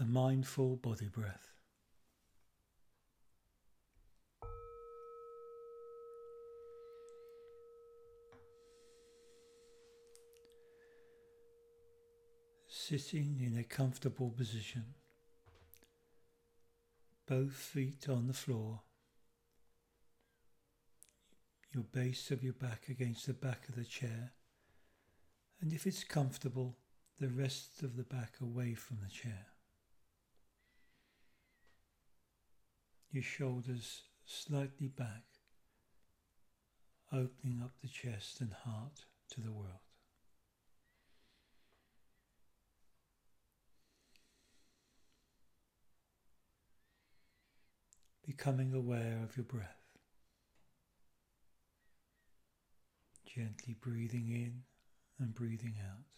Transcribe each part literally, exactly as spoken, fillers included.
the mindful body breath. Sitting in a comfortable position, both feet on the floor, your base of your back against the back of the chair, and if it's comfortable, the rest of the back away from the chair. Your shoulders slightly back, opening up the chest and heart to the world. Becoming aware of your breath. Gently breathing in and breathing out.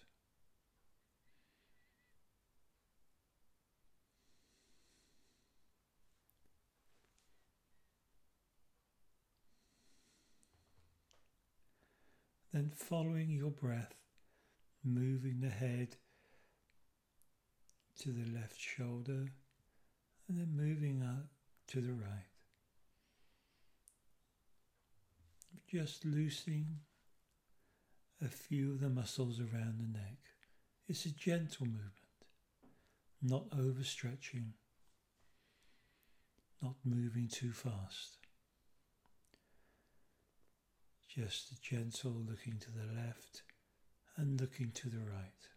Then following your breath, moving the head to the left shoulder and then moving up to the right. Just loosening a few of the muscles around the neck. It's a gentle movement, not overstretching, not moving too fast. Just a gentle looking to the left and looking to the right.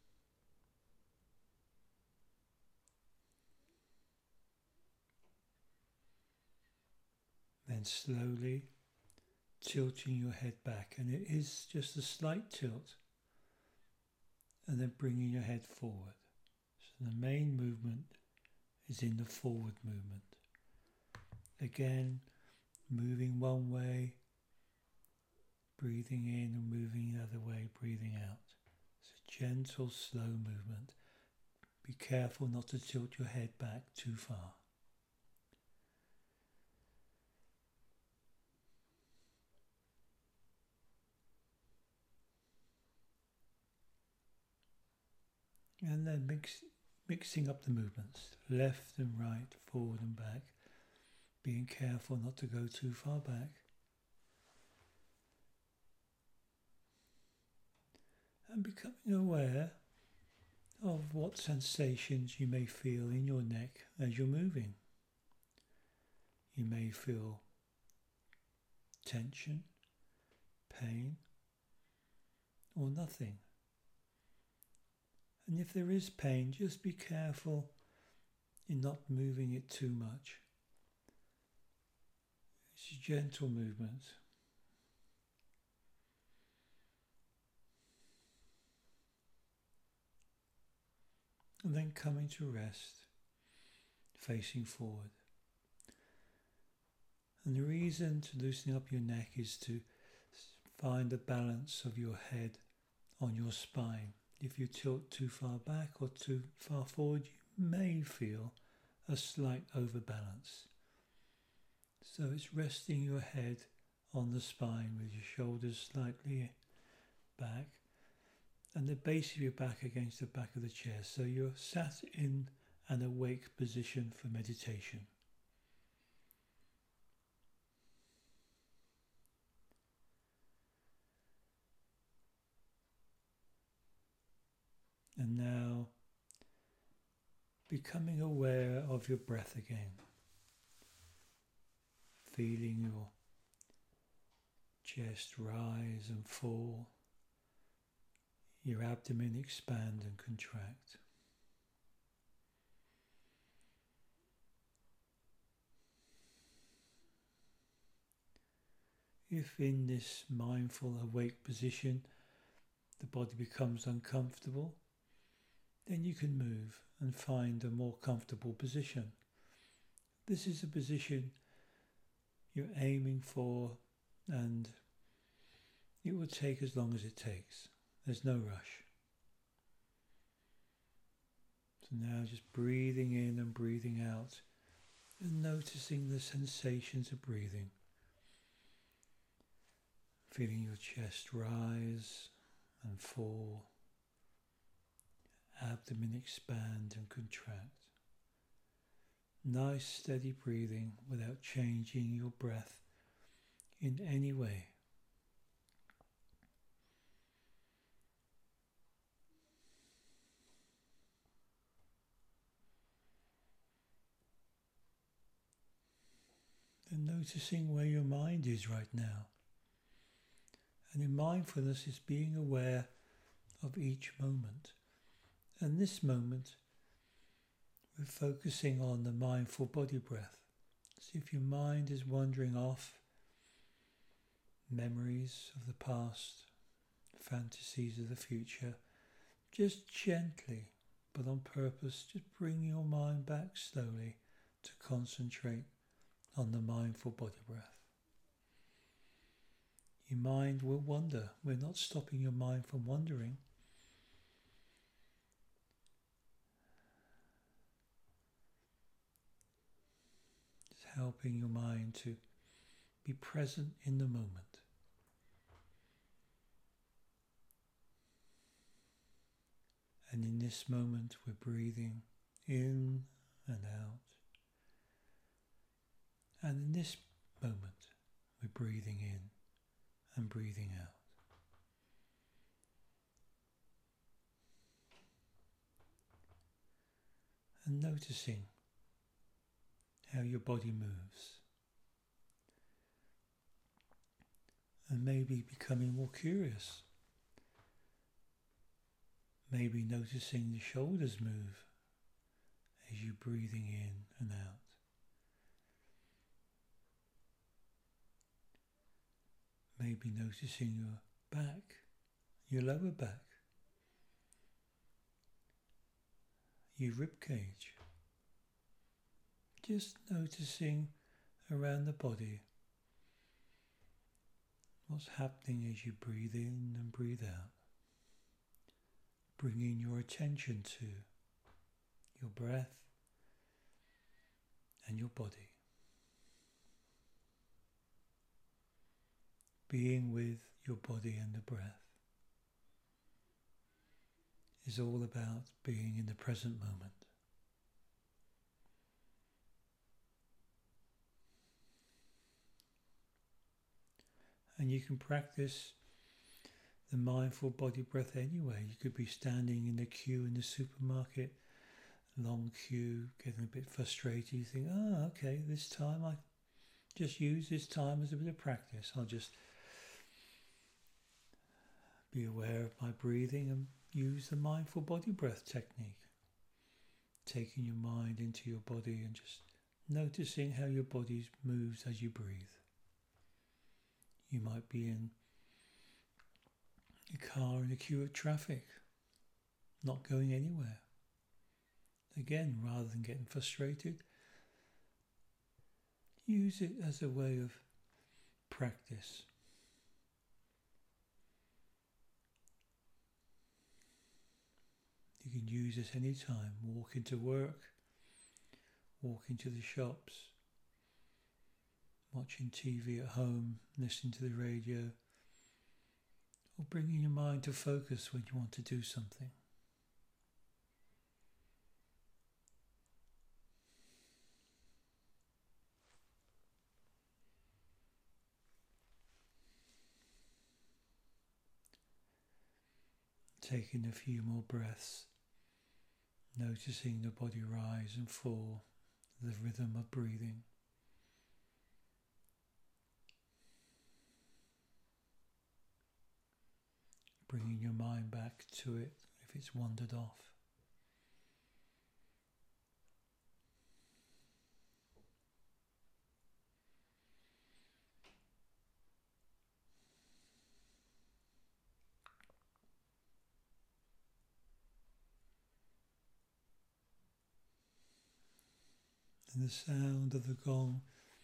Then slowly tilting your head back, and it is just a slight tilt, and then bringing your head forward. So the main movement is in the forward movement. Again, moving one way, breathing in and moving the other way, breathing out. It's a gentle, slow movement. Be careful not to tilt your head back too far. And then mix, mixing up the movements, left and right, forward and back, being careful not to go too far back. And becoming aware of what sensations you may feel in your neck as you're moving. You may feel tension, pain, or nothing. And if there is pain, just be careful in not moving it too much. It's a gentle movement. And then coming to rest, facing forward. And the reason to loosening up your neck is to find the balance of your head on your spine. If you tilt too far back or too far forward, you may feel a slight overbalance. So it's resting your head on the spine with your shoulders slightly back and the base of your back against the back of the chair. So you're sat in an awake position for meditation. And now, becoming aware of your breath again. Feeling your chest rise and fall, your abdomen expand and contract. If in this mindful, awake position, the body becomes uncomfortable, then you can move and find a more comfortable position. This is a position you're aiming for, and it will take as long as it takes. There's no rush. So now just breathing in and breathing out and noticing the sensations of breathing. Feeling your chest rise and fall. Abdomen expand and contract. Nice steady breathing without changing your breath in any way. And noticing where your mind is right now. And in mindfulness is being aware of each moment. And this moment, we're focusing on the mindful body breath. So if your mind is wandering off, memories of the past, fantasies of the future, just gently, but on purpose, just bring your mind back slowly to concentrate on the mindful body breath. Your mind will wander. We're not stopping your mind from wandering. It's helping your mind to be present in the moment. And in this moment, we're breathing in and out. And in this moment, we're breathing in and breathing out. And noticing how your body moves. And maybe becoming more curious. Maybe noticing the shoulders move as you're breathing in and out. Maybe noticing your back, your lower back, your rib cage. Just noticing around the body what's happening as you breathe in and breathe out. Bringing your attention to your breath and your body. Being with your body and the breath is all about being in the present moment. And you can practice the mindful body breath anywhere. You could be standing in the queue in the supermarket, long queue, getting a bit frustrated. You think, oh, okay, this time I just use this time as a bit of practice. I'll just be aware of my breathing and use the mindful body breath technique. Taking your mind into your body and just noticing how your body moves as you breathe. You might be in a car in a queue of traffic, not going anywhere. Again, rather than getting frustrated, use it as a way of practice. You can use this anytime. Walk into work, walk into the shops, watching T V at home, listening to the radio, or bringing your mind to focus when you want to do something. Taking a few more breaths, noticing the body rise and fall, the rhythm of breathing. Bringing your mind back to it if it's wandered off. And the sound of the gong,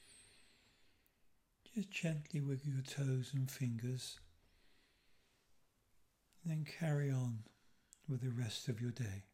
just gently wiggle your toes and fingers, and then carry on with the rest of your day.